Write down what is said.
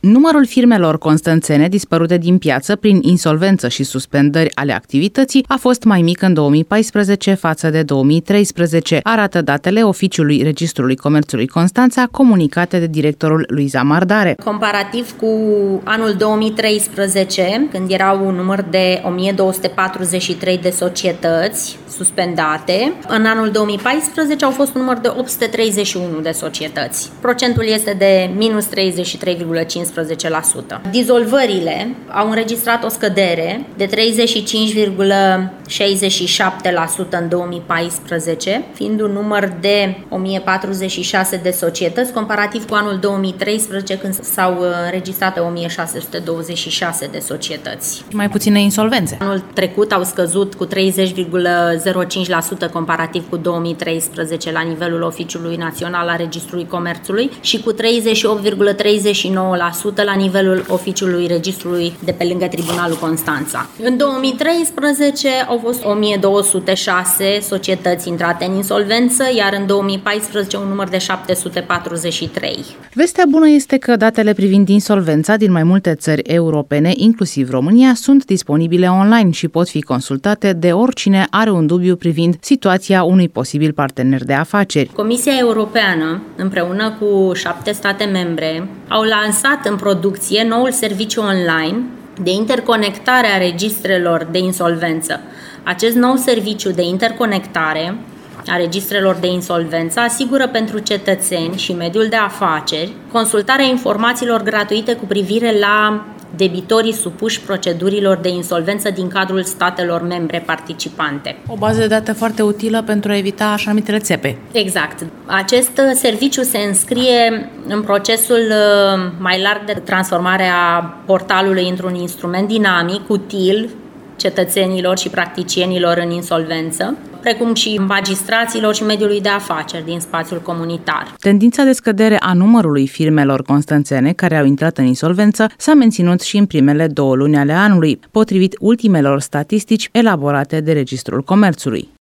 Numărul firmelor constanțene dispărute din piață prin insolvență și suspendări ale activității a fost mai mic în 2014 față de 2013, arată datele Oficiului Registrului Comerțului Constanța, comunicate de directorul Luiza Mardare. Comparativ cu anul 2013, când era un număr de 1243 de societăți suspendate, în anul 2014 au fost un număr de 831 de societăți. Procentul este de minus 33,15%. Dizolvările au înregistrat o scădere de 35,67% în 2014, fiind un număr de 1046 de societăți, comparativ cu anul 2013, când s-au înregistrat 1626 de societăți. Mai puține insolvențe. Anul trecut au scăzut cu 30,05% comparativ cu 2013 la nivelul Oficiului Național al Registrului Comerțului și cu 38,39% la nivelul Oficiului Registrului de pe lângă Tribunalul Constanța. În 2013 au fost 1206 societăți intrate în insolvență, iar în 2014 un număr de 743. Vestea bună este că datele privind insolvența din mai multe țări europene, inclusiv România, sunt disponibile online și pot fi consultate de oricine are un dubiu privind situația unui posibil partener de afaceri. Comisia Europeană, împreună cu 7 state membre, au lansat în producție noul serviciu online de interconectare a registrelor de insolvență. Acest nou serviciu de interconectare a registrelor de insolvență asigură pentru cetățeni și mediul de afaceri consultarea informațiilor gratuite cu privire la debitorii supuși procedurilor de insolvență din cadrul statelor membre participante. O bază de date foarte utilă pentru a evita așa numitele țepe. Exact. Acest serviciu se înscrie în procesul mai larg de transformare a portalului într-un instrument dinamic, util cetățenilor și practicienilor în insolvență, precum și magistraților și mediului de afaceri din spațiul comunitar. Tendința de scădere a numărului firmelor constanțene care au intrat în insolvență s-a menținut și în primele 2 luni ale anului, potrivit ultimelor statistici elaborate de Registrul Comerțului.